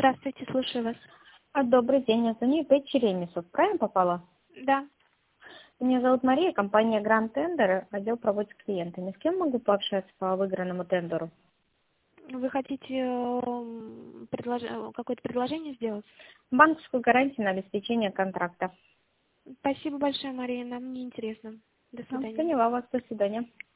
Здравствуйте, слушаю вас. Добрый день, я звоню П. Черемисов. Правильно попала? Да. Меня зовут Мария, компания Гранд Тендер, отдел по работе с клиентами. С кем могу пообщаться по выигранному тендеру? Вы хотите какое-то предложение сделать? Банковскую гарантию на обеспечение контракта. Спасибо большое, Мария, нам не интересно. До свидания. Поняла вас, до свидания.